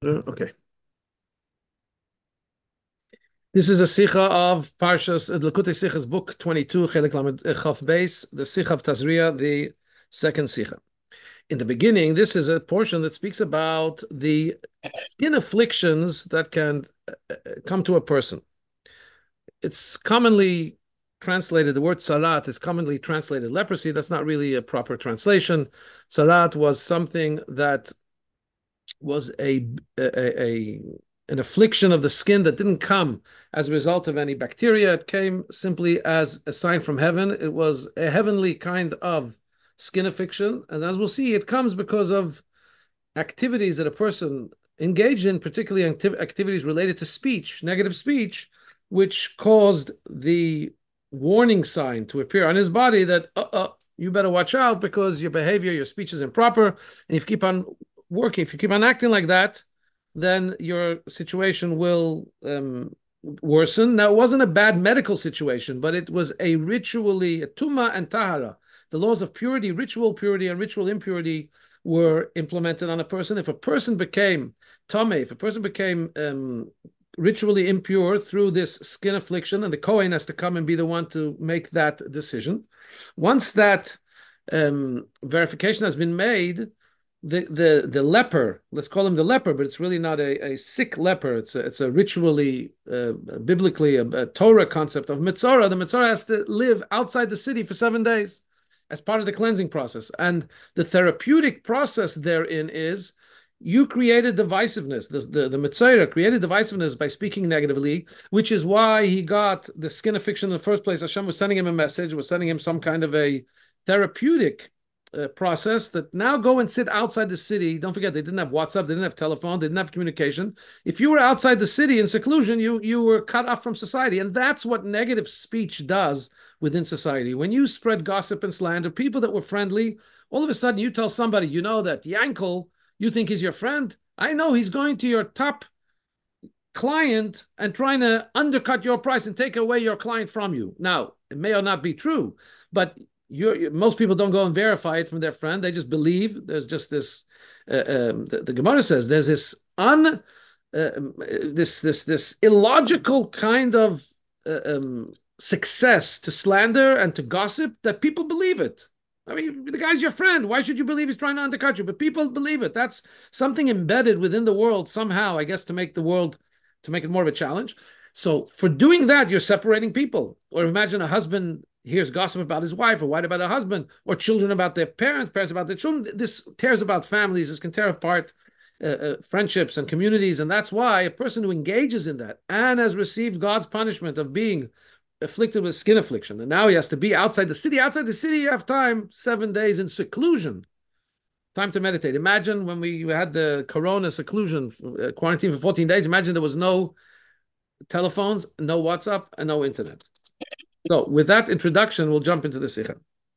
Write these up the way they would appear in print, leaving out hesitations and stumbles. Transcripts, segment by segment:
Okay. This is a Sikha of Parshas Likutei Sichas, book 22, Chelik Lamed Chaf Beis, the Sikha of Tazria, the second Sikha. In the beginning, this is a portion that speaks about the skin afflictions that can come to a person. It's commonly translated, the word sarat is commonly translated leprosy. That's not really a proper translation. Sarat was something that was an affliction of the skin that didn't come as a result of any bacteria. It came simply as a sign from heaven. It was a heavenly kind of skin affliction. And as we'll see, it comes because of activities that a person engaged in, particularly activities related to speech, negative speech, which caused the warning sign to appear on his body that, you better watch out because your behavior, your speech is improper. And if you keep on working, if you keep on acting like that, then your situation will worsen. Now, it wasn't a bad medical situation, but it was a ritually, a tuma and tahara. The laws of purity, ritual purity and ritual impurity were implemented on a person. If a person became tameh, if a person became ritually impure through this skin affliction, and the Kohen has to come and be the one to make that decision. Once that verification has been made, the leper, let's call him the leper, but it's really not a sick leper. It's a ritually, biblically, a Torah concept of Mitzorah. The Mitzorah has to live outside the city for 7 days as part of the cleansing process. And the therapeutic process therein is you created divisiveness. The Mitzorah created divisiveness by speaking negatively, which is why he got the skin affliction in the first place. Hashem was sending him a message, was sending him some kind of a therapeutic process that now go and sit outside the city. Don't forget, they didn't have WhatsApp, they didn't have telephone, they didn't have communication. If you were outside the city in seclusion, you were cut off from society. And that's what negative speech does within society. When you spread gossip and slander, people that were friendly, all of a sudden you tell somebody, you know that Yankel, you think he's your friend. I know he's going to your top client and trying to undercut your price and take away your client from you. Now, it may or not be true, but most people don't go and verify it from their friend. They just believe. There's just this. The Gemara says there's this illogical kind of success to slander and to gossip that people believe it. I mean, the guy's your friend. Why should you believe he's trying to undercut you? But people believe it. That's something embedded within the world somehow, I guess, to make it more of a challenge. So for doing that, you're separating people. Or imagine a husband hears gossip about his wife, or wife about a husband, or children about their parents about their children. This tears about families. This can tear apart friendships and communities. And that's why a person who engages in that and has received God's punishment of being afflicted with skin affliction, and now he has to be outside the city. Outside the city, you have time, 7 days in seclusion, time to meditate. Imagine when we had the corona seclusion, quarantine for 14 days. Imagine there was no telephones, no WhatsApp, and no internet. So with that introduction, we'll jump into the Sikha.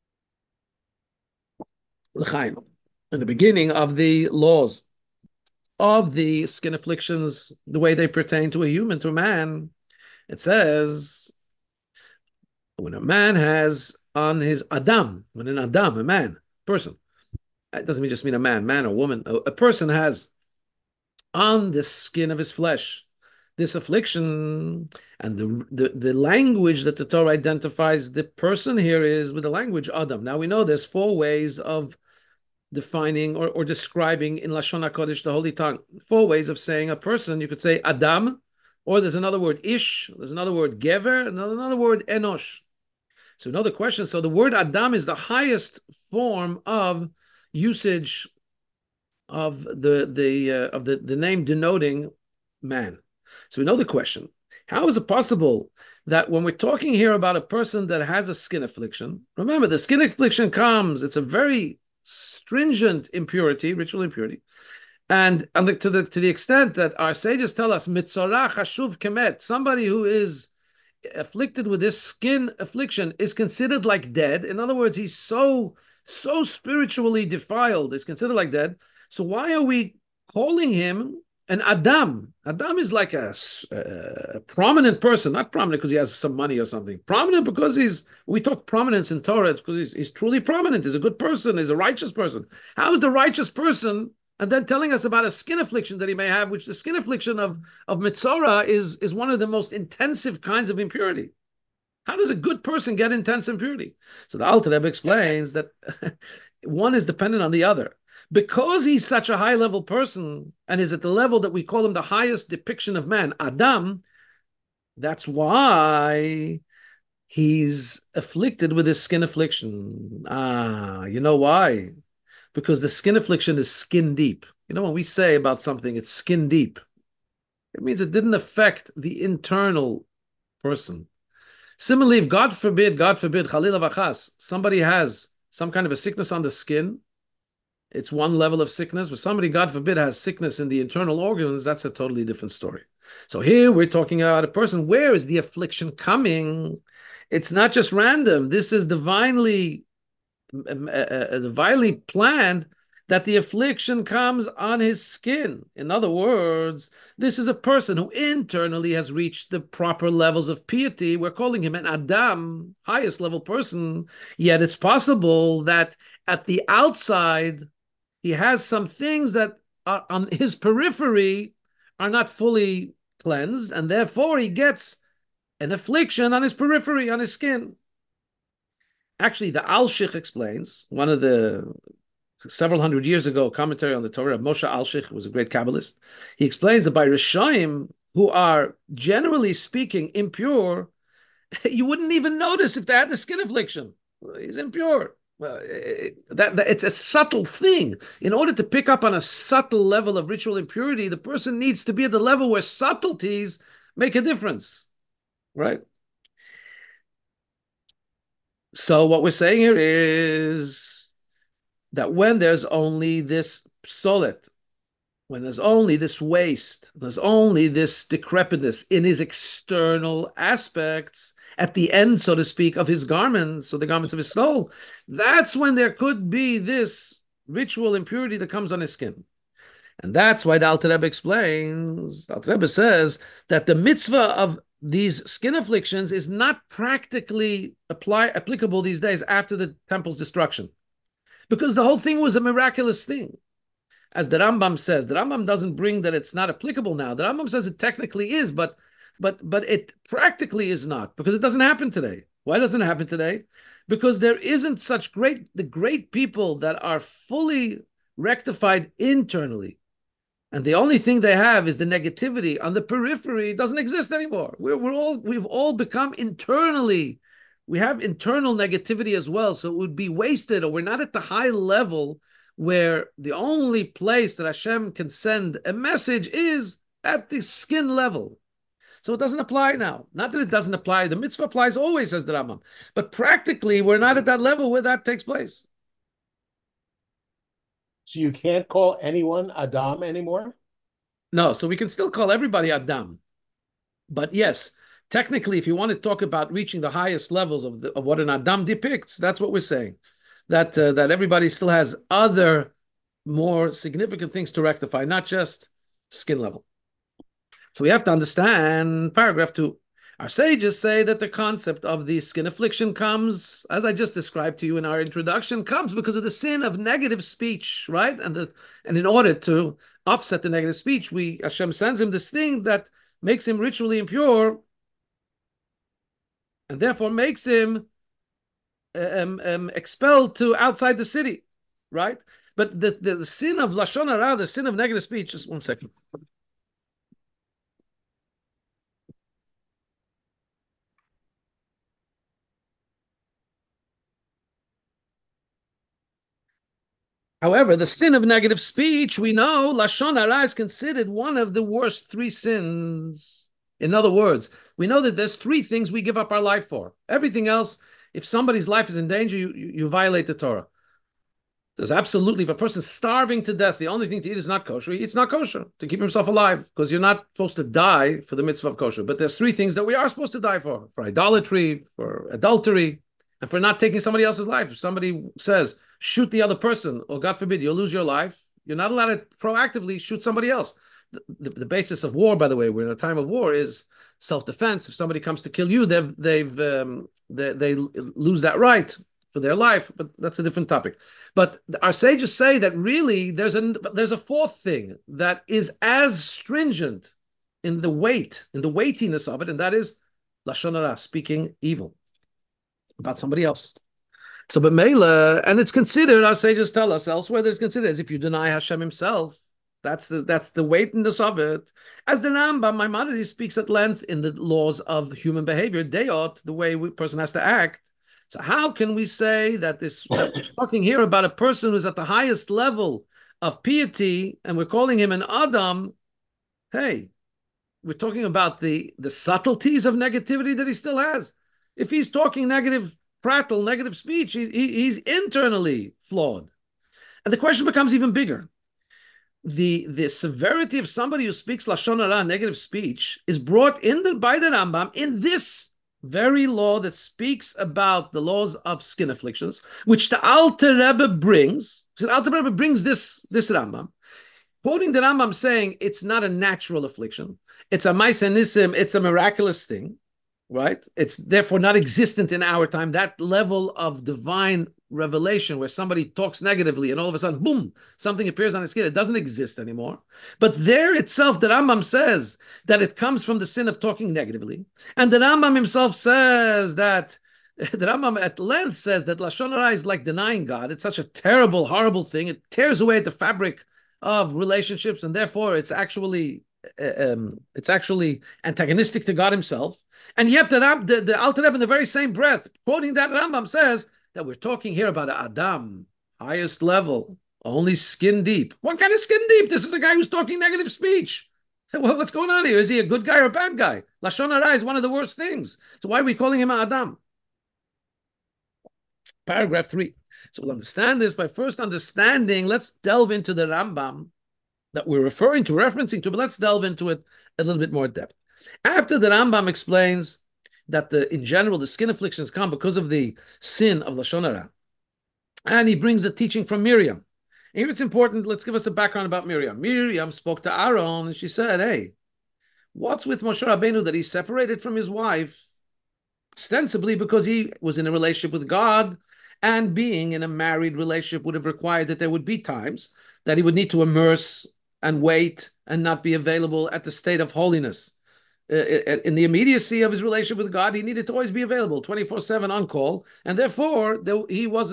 L'chaim, in the beginning of the laws of the skin afflictions, the way they pertain to a human, to a man, it says, when a man has on his Adam, when an Adam, a man, person, it doesn't just mean a man or woman, a person has on the skin of his flesh this affliction, and the language that the Torah identifies the person here is with the language Adam. Now we know there's 4 ways of defining or describing in Lashon HaKodesh, the Holy Tongue, 4 ways of saying a person. You could say Adam, or there's another word Ish, there's another word Gever, another word Enosh. So another question. So the word Adam is the highest form of usage of the name denoting man. So we know the question. How is it possible that when we're talking here about a person that has a skin affliction, remember the skin affliction comes, it's a very stringent impurity, ritual impurity. And to the extent that our sages tell us, mitzorah chashuv kemet, somebody who is afflicted with this skin affliction is considered like dead. In other words, he's so spiritually defiled, is considered like dead. So why are we calling him an Adam? Adam is like a prominent person, not prominent because he has some money or something. Prominent because we talk prominence in Torah, it's because he's truly prominent. He's a good person. He's a righteous person. How is the righteous person and then telling us about a skin affliction that he may have, which the skin affliction of Mitzora is one of the most intensive kinds of impurity. How does a good person get intense impurity? So the Alter Rebbe explains that one is dependent on the other. Because he's such a high-level person and is at the level that we call him the highest depiction of man, Adam, that's why he's afflicted with his skin affliction. You know why? Because the skin affliction is skin deep. When we say about something, it's skin deep, it means it didn't affect the internal person. Similarly, if God forbid, Chalila v'chas, somebody has some kind of a sickness on the skin, it's one level of sickness, but somebody, God forbid, has sickness in the internal organs, that's a totally different story. So here we're talking about a person. Where is the affliction coming? It's not just random. This is divinely planned, that the affliction comes on his skin. In other words, this is a person who internally has reached the proper levels of piety. We're calling him an Adam, highest level person. Yet it's possible that at the outside, he has some things that are on his periphery are not fully cleansed, and therefore he gets an affliction on his periphery, on his skin. Actually, the Alshich explains, one of the several hundred years ago commentary on the Torah, Moshe Alshich was a great Kabbalist. He explains that by Rishaim, who are generally speaking impure, you wouldn't even notice if they had the skin affliction. He's impure. Well, it's a subtle thing. In order to pick up on a subtle level of ritual impurity, the person needs to be at the level where subtleties make a difference, right? So what we're saying here is that when there's only this psolet, when there's only this waste, there's only this decrepitness in his external aspects, at the end, so to speak, of his garments, or the garments of his soul, that's when there could be this ritual impurity that comes on his skin. And that's why the Alter Rebbe explains, the Alter Rebbe says that the mitzvah of these skin afflictions is not practically applicable these days after the temple's destruction. Because the whole thing was a miraculous thing. As the Rambam says, the Rambam doesn't bring that it's not applicable now. The Rambam says it technically is, but it practically is not, because it doesn't happen today. Why doesn't it happen today? Because there isn't the great people that are fully rectified internally. And the only thing they have is the negativity on the periphery. It doesn't exist anymore. We've all become internally, we have internal negativity as well. So it would be wasted, or we're not at the high level where the only place that Hashem can send a message is at the skin level. So it doesn't apply now. Not that it doesn't apply. The mitzvah applies always, says the Rambam. But practically, we're not at that level where that takes place. So you can't call anyone Adam anymore? No, so we can still call everybody Adam. But yes, technically, if you want to talk about reaching the highest levels of what an Adam depicts, that's what we're saying. That everybody still has other more significant things to rectify, not just skin level. So we have to understand paragraph 2. Our sages say that the concept of the skin affliction comes, as I just described to you in our introduction, comes because of the sin of negative speech, right? And in order to offset the negative speech, Hashem sends him this thing that makes him ritually impure, and therefore makes him expelled to outside the city, right? But the sin of Lashon Hara, the sin of negative speech, just one second. However, the sin of negative speech, we know Lashon Hara is considered one of the worst 3 sins. In other words, we know that there's 3 things we give up our life for. Everything else, if somebody's life is in danger, you violate the Torah. There's absolutely, if a person's starving to death, the only thing to eat is not kosher, he eats not kosher to keep himself alive, because you're not supposed to die for the mitzvah of kosher. But there's 3 things that we are supposed to die for idolatry, for adultery, and for not taking somebody else's life. If somebody says, shoot the other person, or God forbid, you'll lose your life, you're not allowed to proactively shoot somebody else. The basis of war, by the way, we're in a time of war, is self-defense. If somebody comes to kill you, they lose that right for their life, but that's a different topic. But our sages say that really there's a fourth thing that is as stringent in the weightiness of it, and that is lashon hara, speaking evil about somebody else. So, but Mela, and it's considered, our sages tell us elsewhere that it's considered as if you deny Hashem himself. That's the weightiness of it. As the Rambam Maimonides speaks at length in the laws of human behavior, they ought the way a person has to act. So how can we say that that we're talking here about a person who's at the highest level of piety, and we're calling him an Adam? Hey, we're talking about the subtleties of negativity that he still has. If he's talking negative prattle, negative speech, he's internally flawed. And the question becomes even bigger. The severity of somebody who speaks lashon hara, negative speech, is brought by the Rambam in this very law that speaks about the laws of skin afflictions, which the Alter Rebbe brings. So the Alter Rebbe brings this Rambam, quoting the Rambam, saying it's not a natural affliction, it's a ma'aseh nisim, it's a miraculous thing, right? It's therefore not existent in our time. That level of divine revelation where somebody talks negatively and all of a sudden, boom, something appears on his skin. It doesn't exist anymore. But there itself, the Rambam says that it comes from the sin of talking negatively. And the Rambam himself says that, the Rambam at length says that lashon hara is like denying God. It's such a terrible, horrible thing. It tears away at the fabric of relationships, and therefore it's actually antagonistic to God himself. And yet the Alter Rebbe in the very same breath, quoting that Rambam, says that we're talking here about Adam, highest level, only skin deep. What kind of skin deep? This is a guy who's talking negative speech. What's going on here? Is he a good guy or a bad guy? Lashon hara is one of the worst things. So why are we calling him Adam? Paragraph 3. So we'll understand this by first understanding, let's delve into the Rambam that we're referencing to, but let's delve into it a little bit more depth. After the Rambam explains that in general, the skin afflictions come because of the sin of lashon hara, and he brings the teaching from Miriam. Here it's important, let's give us a background about Miriam. Miriam spoke to Aaron, and she said, hey, what's with Moshe Rabbeinu that he's separated from his wife, ostensibly because he was in a relationship with God, and being in a married relationship would have required that there would be times that he would need to immerse and wait and not be available at the state of holiness. In the immediacy of his relationship with God, he needed to always be available 24/7 on call, and therefore he was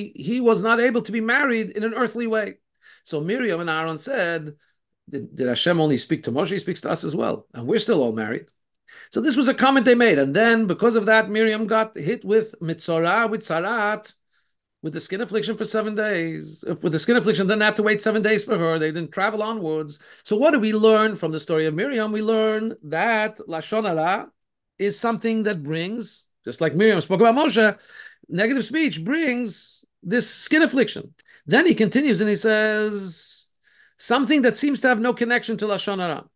not able to be married in an earthly way. So Miriam and Aaron said, did Hashem only speak to Moshe? He speaks to us as well, and we're still all married. So this was a comment they made, and then because of that, Miriam got hit with mitzorah, with sarat, with the skin affliction for 7 days. With the skin affliction, then they had to wait 7 days for her. They didn't travel onwards. So what do we learn from the story of Miriam? We learn that lashon hara is something that brings, just like Miriam spoke about Moshe, negative speech brings this skin affliction. Then he continues and he says, something that seems to have no connection to lashon hara,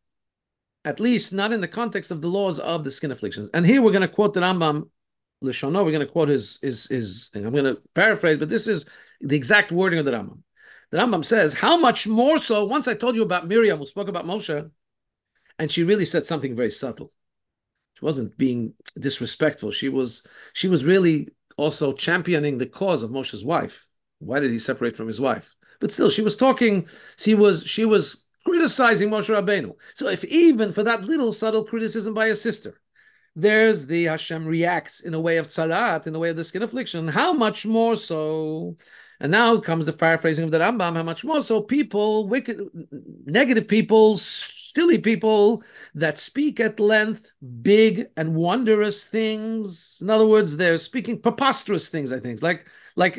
at least not in the context of the laws of the skin afflictions. And here we're going to quote the Rambam, Lishono, we're going to quote his thing. I'm going to paraphrase, but this is the exact wording of the Rambam. The Rambam says, how much more so, once I told you about Miriam, who spoke about Moshe, and she really said something very subtle. She wasn't being disrespectful. She was really also championing the cause of Moshe's wife. Why did he separate from his wife? But still, she was talking, she was criticizing Moshe Rabbeinu. So if even for that little subtle criticism by a sister, there's the Hashem reacts in a way of tzarat, in the way of the skin affliction, how much more so? And now comes the paraphrasing of the Rambam, how much more so people, wicked, negative people, silly people that speak at length, big and wondrous things. In other words, they're speaking preposterous things, I think, like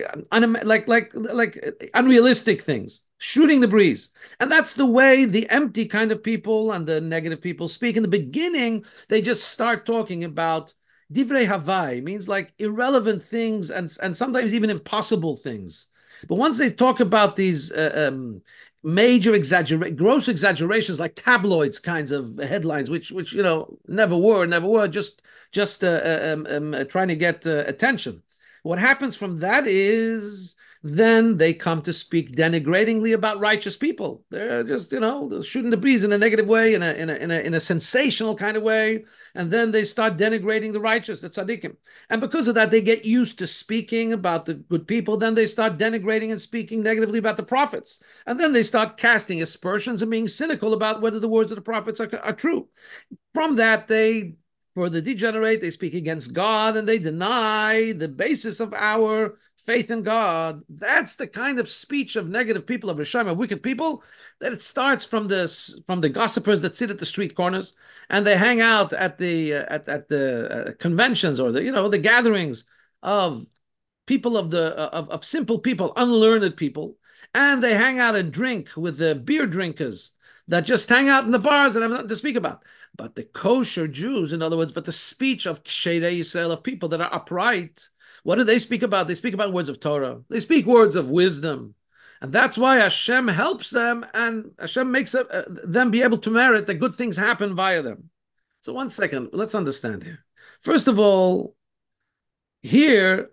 unrealistic things, shooting the breeze. And that's the way the empty kind of people and the negative people speak. In the beginning, they just start talking about divrei havai, means like irrelevant things and sometimes even impossible things. But once they talk about these major gross exaggerations, like tabloids kinds of headlines, which never were, just trying to get attention. What happens from that is then they come to speak denigratingly about righteous people. They're just, shooting the breeze in a negative way, in a sensational kind of way, and then they start denigrating the righteous, the tzaddikim. And because of that, they get used to speaking about the good people. Then they start denigrating and speaking negatively about the prophets, and then they start casting aspersions and being cynical about whether the words of the prophets are true. From that, for the degenerate, they speak against God and they deny the basis of our faith in God. That's the kind of speech of negative people, of Rishayim, of wicked people, that it starts from the gossipers that sit at the street corners and they hang out at the conventions or the gatherings of people of simple people, unlearned people, and they hang out and drink with the beer drinkers that just hang out in the bars and have nothing to speak about. But the kosher Jews, in other words, but the speech of Ksherei Yisrael, of people that are upright, what do they speak about? They speak about words of Torah. They speak words of wisdom. And that's why Hashem helps them, and Hashem makes them be able to merit that good things happen via them. So 1 second, let's understand here. First of all, here,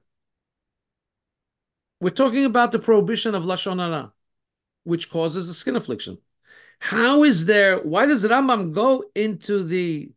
we're talking about the prohibition of Lashon Hara, which causes a skin affliction. Why does the Rambam go into the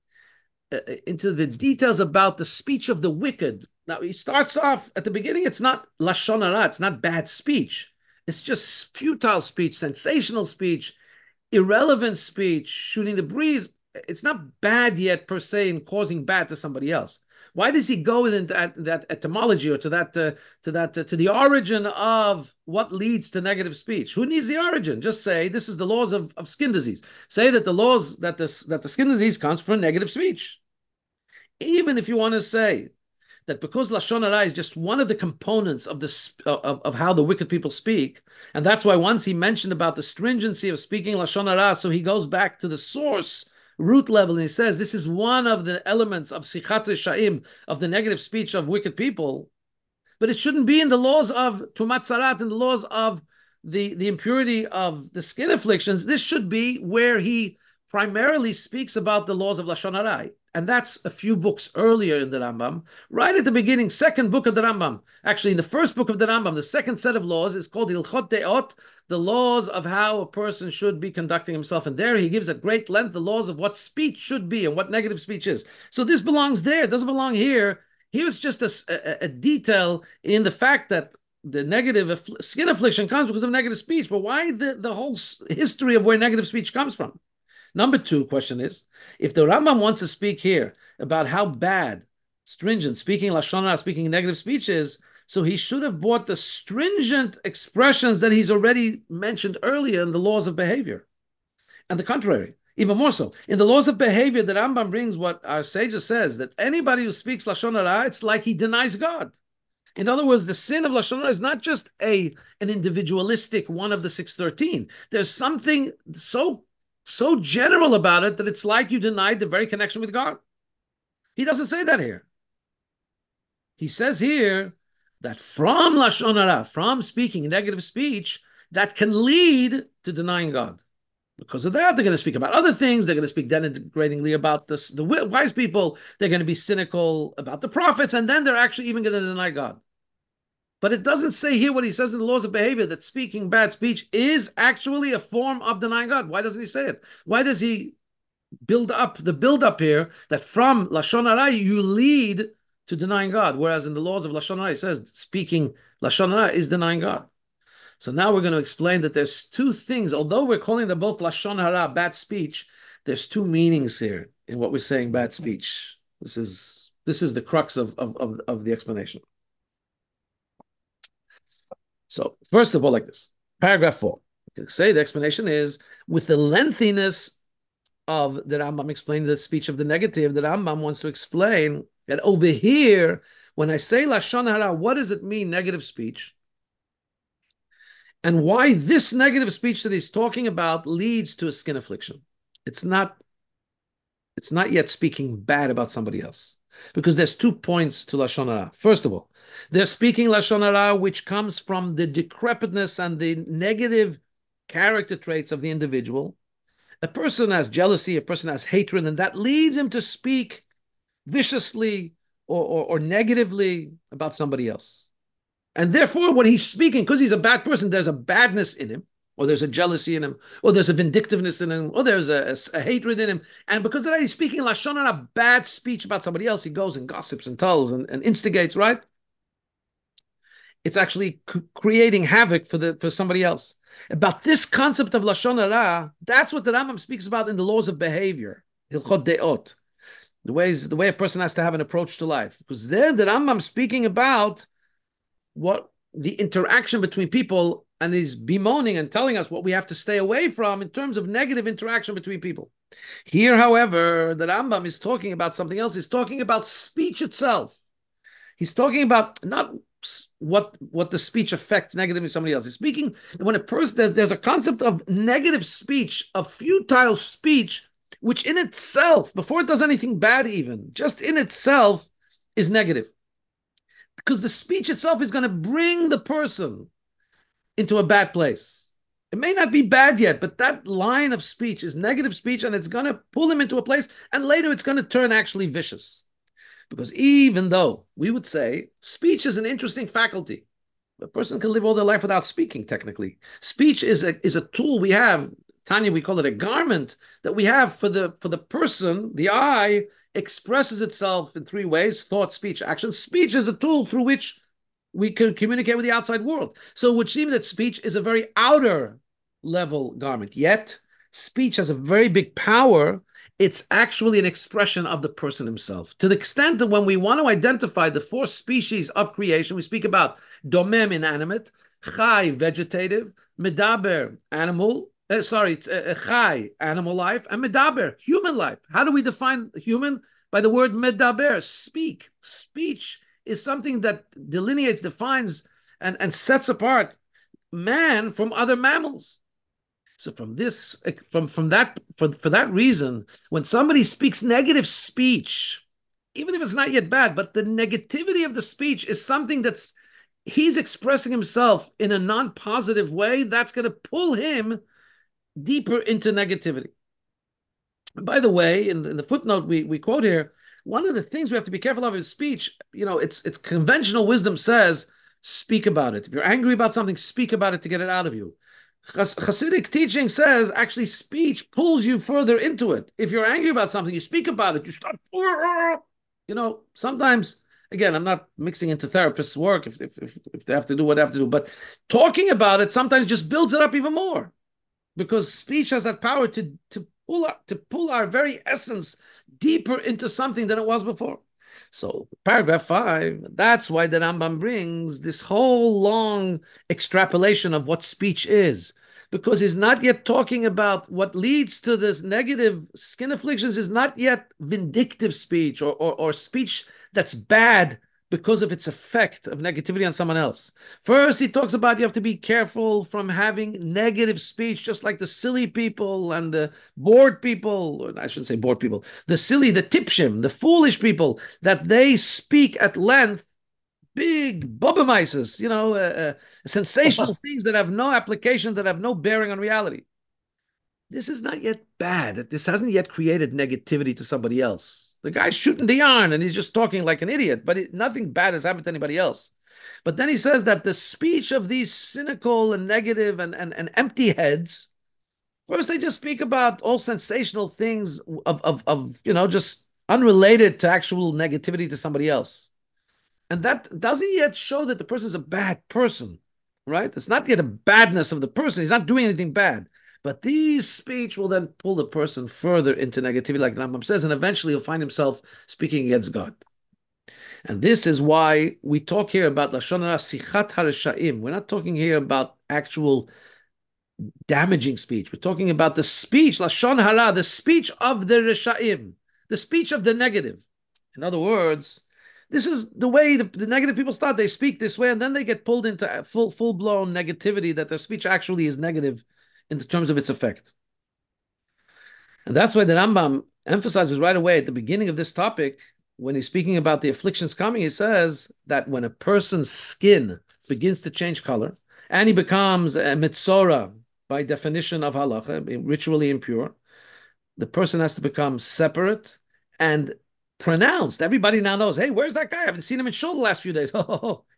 details about the speech of the wicked? Now, he starts off at the beginning, it's not Lashon Hara, it's not bad speech. It's just futile speech, sensational speech, irrelevant speech, shooting the breeze. It's not bad yet per se in causing bad to somebody else. Why does he go into that etymology or to the origin of what leads to negative speech? Who needs the origin? Just say this is the laws of skin disease. Say that the skin disease comes from negative speech. Even if you want to say that because Lashon Hara is just one of the components of how the wicked people speak, and that's why once he mentioned about the stringency of speaking Lashon Hara, so he goes back to the source, root level, and he says this is one of the elements of Sichat Reshaim, of the negative speech of wicked people, but it shouldn't be in the laws of Tumat Sarat, in the laws of the impurity of the skin afflictions. This should be where he primarily speaks about the laws of Lashon Hara. And that's a few books earlier in the Rambam, right at the beginning, second book of the Rambam. Actually, in the first book of the Rambam, the second set of laws is called Hilchot De'ot, the laws of how a person should be conducting himself. And there he gives at great length the laws of what speech should be and what negative speech is. So this belongs there, it doesn't belong here. Here's just a detail in the fact that the negative skin affliction comes because of negative speech. But why the whole history of where negative speech comes from? Number two question is, if the Rambam wants to speak here about how bad, stringent, speaking Lashon Hara, speaking negative speech is, so he should have brought the stringent expressions that he's already mentioned earlier in the laws of behavior. And the contrary, even more so. In the laws of behavior, the Rambam brings what our sages says, that anybody who speaks Lashon Hara, it's like he denies God. In other words, the sin of Lashon Hara is not just an individualistic one of the 613. There's something so general about it that it's like you denied the very connection with God. He doesn't say that here. He says here that from Lashon Hara, from speaking negative speech, that can lead to denying God. Because of that, they're going to speak about other things. They're going to speak denigratingly about the wise people. They're going to be cynical about the prophets, and then they're actually even going to deny God. But it doesn't say here what he says in the laws of behavior, that speaking bad speech is actually a form of denying God. Why doesn't he say it? Why does he build up here that from Lashon Hara you lead to denying God, whereas in the laws of Lashon Hara it says speaking Lashon Hara is denying God. So now we're going to explain that there's two things. Although we're calling them both Lashon Hara, bad speech, there's two meanings here in what we're saying bad speech. This is the crux of the explanation. So first of all, like this, paragraph 4. You can say the explanation is with the lengthiness of the Rambam explaining the speech of the negative, the Rambam wants to explain that over here, when I say Lashon Hara, what does it mean, negative speech? And why this negative speech that he's talking about leads to a skin affliction. It's not yet speaking bad about somebody else. Because there's 2 points to Lashon Hara. First of all, they're speaking Lashon Hara, which comes from the decrepitness and the negative character traits of the individual. A person has jealousy, a person has hatred, and that leads him to speak viciously or negatively about somebody else. And therefore, when he's speaking, because he's a bad person, there's a badness in him, or there's a jealousy in him, or there's a vindictiveness in him, or there's a hatred in him. And because of that, he's speaking Lashon Hara, bad speech about somebody else. He goes and gossips and tells and instigates, right? It's actually creating havoc for somebody else. About this concept of Lashon Hara, that's what the Rambam speaks about in the laws of behavior, Hilchot Deot, the way a person has to have an approach to life. Because there the Rambam speaking about what the interaction between people, and he's bemoaning and telling us what we have to stay away from in terms of negative interaction between people. Here, however, the Rambam is talking about something else. He's talking about speech itself. He's talking about not what the speech affects negatively somebody else. He's speaking when a person there's a concept of negative speech, of futile speech, which in itself, before it does anything bad, even just in itself, is negative. Because the speech itself is going to bring the person into a bad place. It may not be bad yet, but that line of speech is negative speech, and it's going to pull him into a place, and later it's going to turn actually vicious. Because even though we would say speech is an interesting faculty, a person can live all their life without speaking, technically. Speech is a tool we have. Tanya, we call it a garment that we have for the person. The eye expresses itself in three ways: thought, speech, action. Speech is a tool through which we can communicate with the outside world. So it would seem that speech is a very outer level garment. Yet, speech has a very big power. It's actually an expression of the person himself. To the extent that when we want to identify the four species of creation, we speak about domem, inanimate, chai, vegetative, medaber, animal, chai, animal life, and medaber, human life. How do we define human? By the word medaber, speak. Speech is something that delineates, defines, and sets apart man from other mammals. So for that reason, when somebody speaks negative speech, even if it's not yet bad, but the negativity of the speech is something he's expressing himself in a non-positive way, that's going to pull him deeper into negativity. And by the way, in the footnote we quote here, one of the things we have to be careful of is speech. It's conventional wisdom says, speak about it. If you're angry about something, speak about it to get it out of you. Hasidic teaching says actually speech pulls you further into it. If you're angry about something, you speak about it, you start, sometimes, again, I'm not mixing into therapists' work if they have to do what they have to do, but talking about it sometimes just builds it up even more, because speech has that power to pull our very essence deeper into something than it was before. So paragraph 5, that's why the Rambam brings this whole long extrapolation of what speech is, because he's not yet talking about what leads to this negative skin afflictions is not yet vindictive speech or speech that's bad because of its effect of negativity on someone else. First, he talks about you have to be careful from having negative speech, just like the silly people and the bored people, or I shouldn't say bored people, the silly, the tipshim, the foolish people, that they speak at length, big bobomaises, sensational things that have no application, that have no bearing on reality. This is not yet bad. This hasn't yet created negativity to somebody else. The guy's shooting the yarn and he's just talking like an idiot, but nothing bad has happened to anybody else. But then he says that the speech of these cynical and negative and empty heads, first they just speak about all sensational things of just unrelated to actual negativity to somebody else. And that doesn't yet show that the person is a bad person, right? It's not yet a badness of the person. He's not doing anything bad. But these speech will then pull the person further into negativity, like the Rambam says, and eventually he'll find himself speaking against God. And this is why we talk here about Lashon Hara Sichat HaReshaim. We're not talking here about actual damaging speech. We're talking about the speech, Lashon Hara, the speech of the Reshaim, the speech of the negative. In other words, this is the way the negative people start. They speak this way, and then they get pulled into full-blown negativity, that their speech actually is negative in terms of its effect. And that's why the Rambam emphasizes right away at the beginning of this topic, when he's speaking about the afflictions coming, he says that when a person's skin begins to change color, and he becomes a mitzora, by definition of halacha, ritually impure, the person has to become separate and pronounced. Everybody now knows, hey, where's that guy? I haven't seen him in shul the last few days. Oh,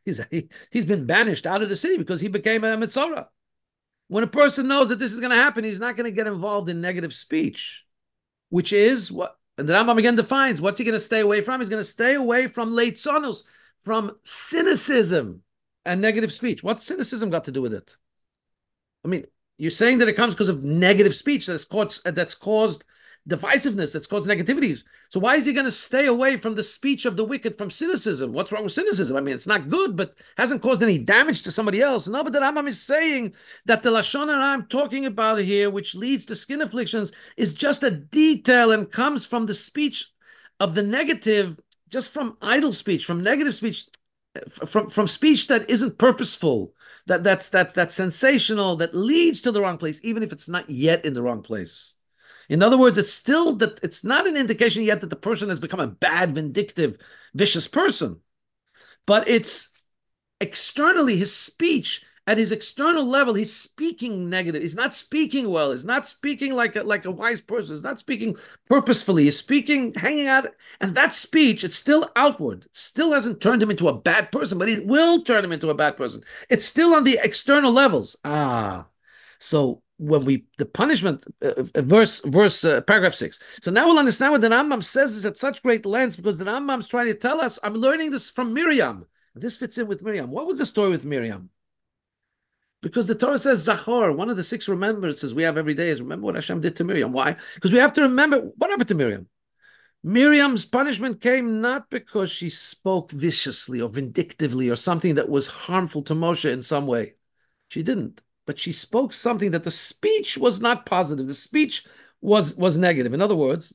He's been banished out of the city because he became a Mitzorah. When a person knows that this is going to happen, he's not going to get involved in negative speech, which is what, and the Rambam again defines, what's he going to stay away from? He's going to stay away from leitzonus, from cynicism and negative speech. What's cynicism got to do with it? I mean, you're saying that it comes because of negative speech that's caused divisiveness, that's caused negativity. So why is he going to stay away from the speech of the wicked, from cynicism? What's wrong with cynicism? I mean, it's not good, but hasn't caused any damage to somebody else. No, but the Rambam is saying that the Lashon Hara I'm talking about here, which leads to skin afflictions, is just a detail and comes from the speech of the negative, just from idle speech, from negative speech, from speech that isn't purposeful, that's sensational, that leads to the wrong place, even if it's not yet in the wrong place. In other words, it's still that it's not an indication yet that the person has become a bad, vindictive, vicious person, but it's externally his speech. At his external level, he's speaking negative. He's not speaking well. He's not speaking like a wise person. He's not speaking purposefully. He's speaking, hanging out. And that speech, it's still outward. It still hasn't turned him into a bad person, but it will turn him into a bad person. It's still on the external levels. So when the punishment, paragraph 6. So now we'll understand what the Rambam says is at such great lengths, because the Rambam's trying to tell us, I'm learning this from Miriam. This fits in with Miriam. What was the story with Miriam? Because the Torah says Zachor, one of the 6 remembrances we have every day is remember what Hashem did to Miriam. Why? Because we have to remember what happened to Miriam. Miriam's punishment came not because she spoke viciously or vindictively or something that was harmful to Moshe in some way. She didn't. But she spoke something that the speech was not positive. The speech was negative. In other words,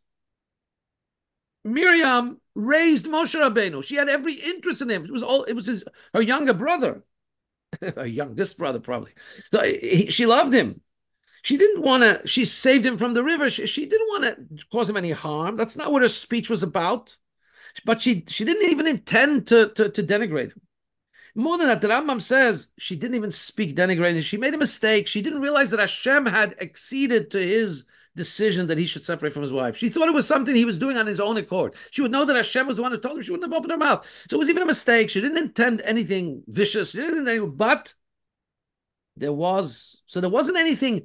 Miriam raised Moshe Rabbeinu. She had every interest in him. It was her younger brother. Her youngest brother, probably. So she loved him. She didn't want to, she saved him from the river. She didn't want to cause him any harm. That's not what her speech was about. But she didn't even intend to denigrate him. More than that, the Rambam says she didn't even speak denigrating. She made a mistake. She didn't realize that Hashem had acceded to his decision that he should separate from his wife. She thought it was something he was doing on his own accord. She would know that Hashem was the one who told him. She wouldn't have opened her mouth. So it was even a mistake. She didn't intend anything vicious. She didn't intend, but there wasn't anything.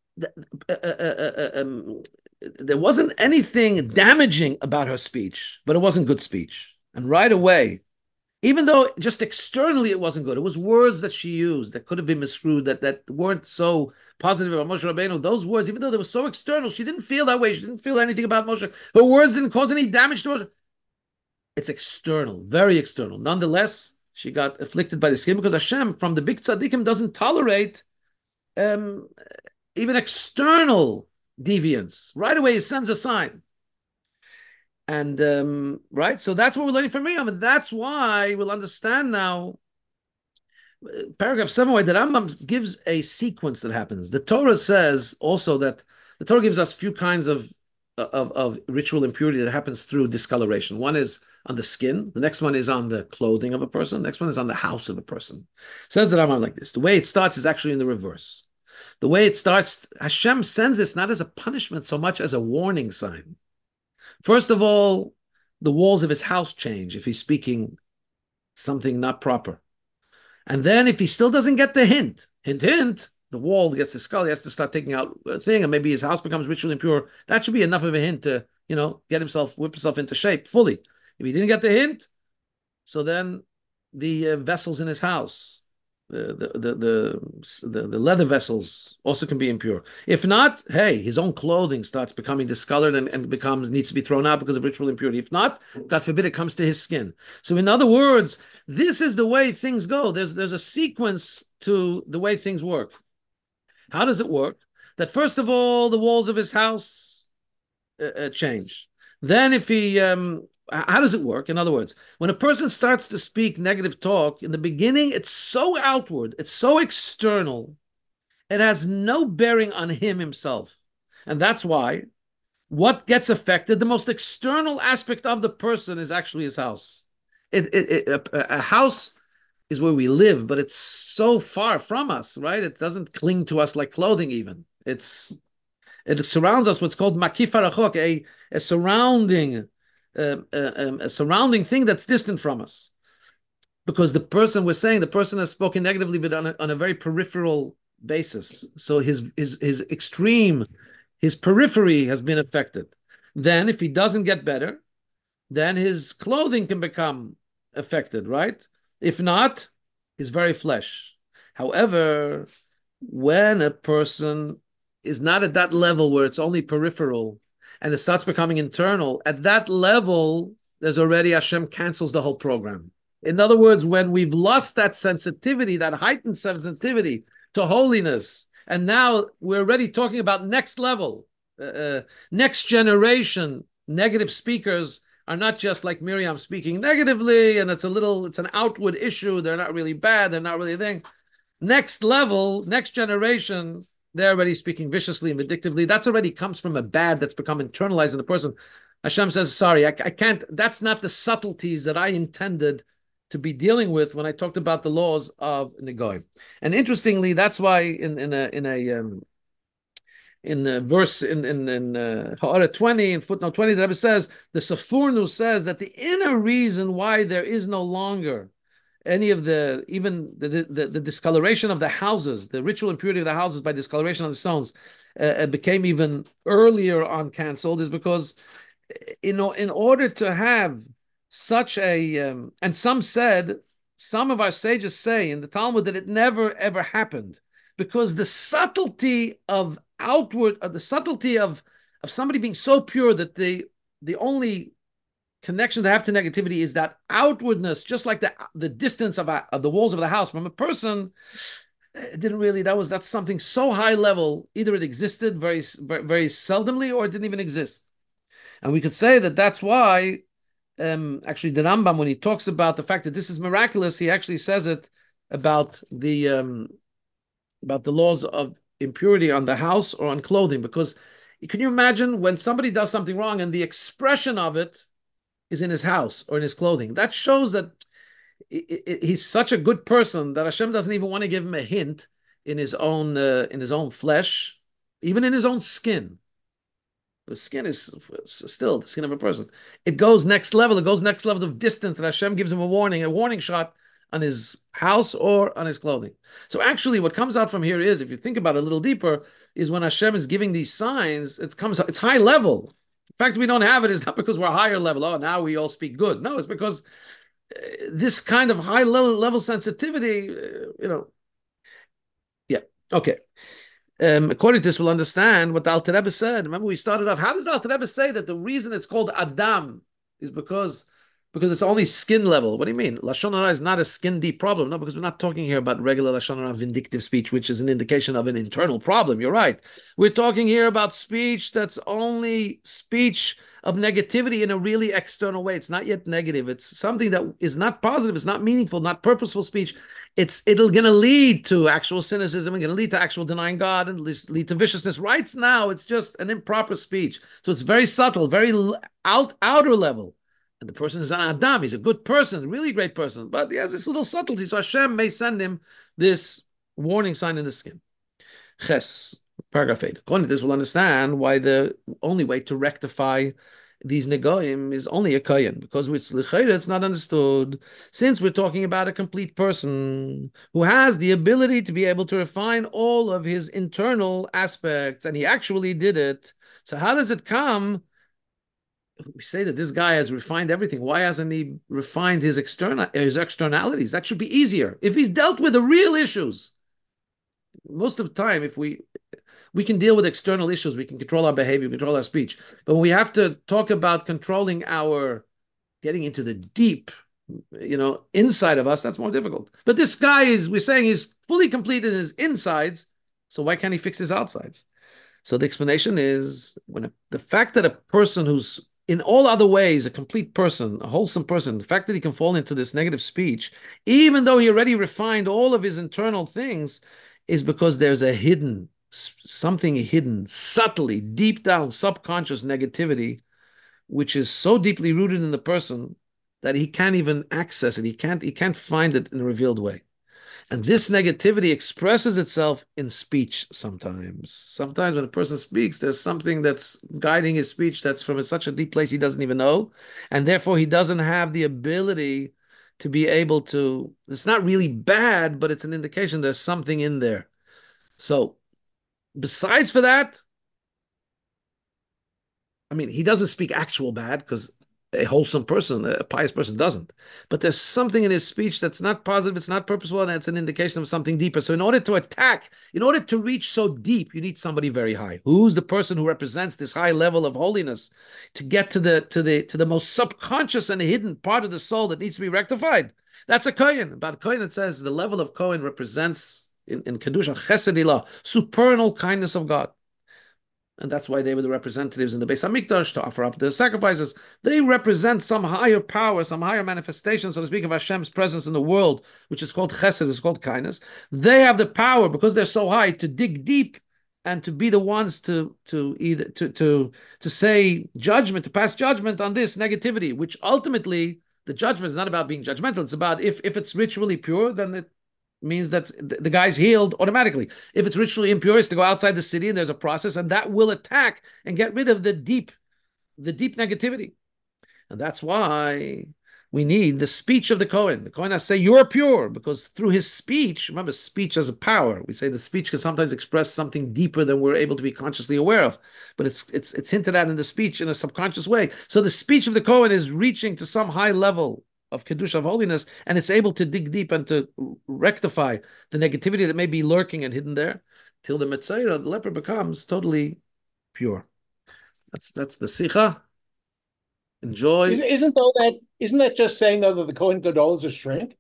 There wasn't anything damaging about her speech, but it wasn't good speech. And right away, even though just externally it wasn't good, it was words that she used that could have been misconstrued, that weren't so positive about Moshe Rabbeinu. Those words, even though they were so external, she didn't feel that way. She didn't feel anything about Moshe. Her words didn't cause any damage to Moshe. It's external, very external. Nonetheless, she got afflicted by the skin because Hashem, from the big tzaddikim, doesn't tolerate even external deviance. Right away, he sends a sign. And right, so that's what we're learning from Miriam, and that's why we'll understand now. Paragraph 7, why the Rambam gives a sequence that happens. The Torah says also that the Torah gives us a few kinds of ritual impurity that happens through discoloration. One is on the skin. The next one is on the clothing of a person. The next one is on the house of a person. Says the Rambam like this. The way it starts is actually in the reverse. The way it starts, Hashem sends this not as a punishment so much as a warning sign. First of all, the walls of his house change if he's speaking something not proper. And then if he still doesn't get the hint, the wall gets the skull, he has to start taking out a thing, and maybe his house becomes ritually impure. That should be enough of a hint to, whip himself into shape fully. If he didn't get the hint, so then the vessels in his house, the leather vessels also can be impure. If not, hey, his own clothing starts becoming discolored and needs to be thrown out because of ritual impurity. If not, God forbid, it comes to his skin. So in other words, this is the way things go. There's a sequence to the way things work. How does it work? That first of all, the walls of his house change. Then if he, how does it work? In other words, when a person starts to speak negative talk, in the beginning, it's so outward, it's so external, it has no bearing on him himself. And that's why what gets affected, the most external aspect of the person is actually his house. A house is where we live, but it's so far from us, right? It doesn't cling to us like clothing even. It surrounds us, what's called makif harachok, a surrounding thing that's distant from us. because the person, we're saying the person has spoken negatively, but on a very peripheral basis. So his extreme, his periphery has been affected. Then, if he doesn't get better, then his clothing can become affected, right? If not, his very flesh. However, when a person is not at that level where it's only peripheral and it starts becoming internal, at that level, there's already Hashem cancels the whole program. In other words, when we've lost that sensitivity, that heightened sensitivity to holiness, and now we're already talking about next level, next generation negative speakers are not just like Miriam speaking negatively, and it's an outward issue. They're not really bad. They're not really a thing. Next level, next generation, they're already speaking viciously and vindictively. That's already comes from a bad that's become internalized in the person. Hashem says, sorry, I can't, that's not the subtleties that I intended to be dealing with when I talked about the laws of Negoim. And interestingly, that's why in the verse in Ha'ara 20, in footnote 20, the Rebbe says, the Sforno says that the inner reason why there is no longer any of even the discoloration of the houses, the ritual impurity of the houses by discoloration of the stones, became even earlier on canceled, is because in order to have such a and some of our sages say in the Talmud that it never ever happened, because the subtlety of somebody being so pure that the only connection to have to negativity is that outwardness, just like the distance of the walls of the house from a person. It didn't really, that's something so high level, either it existed very, very, very seldomly or it didn't even exist. And we could say that that's why actually the Rambam, when he talks about the fact that this is miraculous, he actually says it about the laws of impurity on the house or on clothing. Because can you imagine when somebody does something wrong and the expression of it is in his house or in his clothing? That shows that he's such a good person that Hashem doesn't even want to give him a hint in his own flesh, even in his own skin. The skin is still the skin of a person. It goes next level. It goes next level of distance, and Hashem gives him a warning shot on his house or on his clothing. So actually, what comes out from here is, if you think about it a little deeper, is when Hashem is giving these signs, it's high level. The fact we don't have it is not because we're higher level. Oh, now we all speak good. No, it's because this kind of high level sensitivity, yeah, okay. According to this, we'll understand what the Alter Rebbe said. Remember, we started off. How does the Alter Rebbe say that the reason it's called Adam is because it's only skin level? What do you mean? Lashon hara is not a skin deep problem. No, because we're not talking here about regular Lashon hara vindictive speech, which is an indication of an internal problem. You're right. We're talking here about speech that's only speech of negativity in a really external way. It's not yet negative. It's something that is not positive. It's not meaningful, not purposeful speech. It'll going to lead to actual cynicism, and going to lead to actual denying God, and lead to viciousness. Right now, it's just an improper speech. So it's very subtle, very outer level. And the person is an Adam. He's a good person, a really great person, but he has this little subtlety. So Hashem may send him this warning sign in the skin. Ches, paragraph 8. According to this, we'll understand why the only way to rectify these negoim is only a kohen, because with l'chayra it's not understood, since we're talking about a complete person who has the ability to be able to refine all of his internal aspects, and he actually did it. So how does it come? We say that this guy has refined everything. Why hasn't he refined his externalities? That should be easier. If he's dealt with the real issues, most of the time, if we can deal with external issues, we can control our behavior, control our speech. But when we have to talk about controlling getting into the deep, inside of us, that's more difficult. But this guy we're saying he's fully complete in his insides, so why can't he fix his outsides? So the explanation is the fact that a person who's in all other ways a complete person, a wholesome person, the fact that he can fall into this negative speech, even though he already refined all of his internal things, is because there's something hidden, subtly, deep down, subconscious negativity, which is so deeply rooted in the person that he can't even access it. He can't find it in a revealed way. And this negativity expresses itself in speech sometimes. Sometimes when a person speaks, there's something that's guiding his speech that's from such a deep place he doesn't even know. And therefore, he doesn't have the ability to be able to. It's not really bad, but it's an indication there's something in there. So, besides for that, I mean, he doesn't speak actual bad because a wholesome person, a pious person, doesn't. But there's something in his speech that's not positive, it's not purposeful, and it's an indication of something deeper. So, in order to attack, in order to reach so deep, you need somebody very high. Who's the person who represents this high level of holiness to get to the most subconscious and hidden part of the soul that needs to be rectified? That's a Kohen. About Kohen, it says the level of Kohen represents in Kedusha, Chesed Ilah, supernal kindness of God. And that's why they were the representatives in the Beis Hamikdash to offer up the sacrifices. They represent some higher power, some higher manifestation, so to speak, of Hashem's presence in the world, which is called chesed, which is called kindness. They have the power, because they're so high, to dig deep and to be the ones to either to say judgment, to pass judgment on this negativity, which ultimately the judgment is not about being judgmental. It's about if it's ritually pure, then it means that the guy's healed automatically. If it's ritually impure, it's to go outside the city, and there's a process, and that will attack and get rid of the deep negativity. And that's why we need the speech of the Kohen. The Kohen has to say, you're pure, because through his speech, remember, speech has a power. We say the speech can sometimes express something deeper than we're able to be consciously aware of, but it's hinted at in the speech in a subconscious way. So the speech of the Kohen is reaching to some high level of Kedusha, of holiness, and it's able to dig deep and to rectify the negativity that may be lurking and hidden there, till the Metzayra, the leper, becomes totally pure. That's the Sicha. Enjoy. Isn't that just saying though that the Kohen Gadol is a shrink?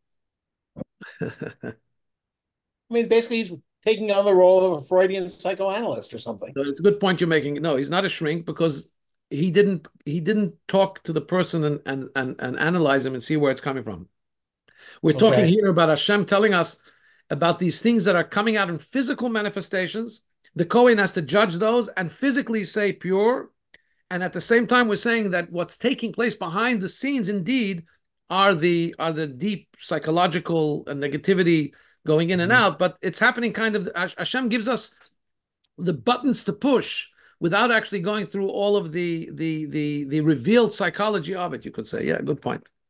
I mean, basically he's taking on the role of a Freudian psychoanalyst or something. So it's a good point you're making. No, he's not a shrink, because he didn't talk to the person and analyze him and see where it's coming from. We're talking here about Hashem telling us about these things that are coming out in physical manifestations. The Kohen has to judge those and physically say pure. And at the same time, we're saying that what's taking place behind the scenes, indeed, are the deep psychological negativity going in and out. But it's happening kind of. Hashem gives us the buttons to push without actually going through all of the revealed psychology of it. You could say, yeah, good point.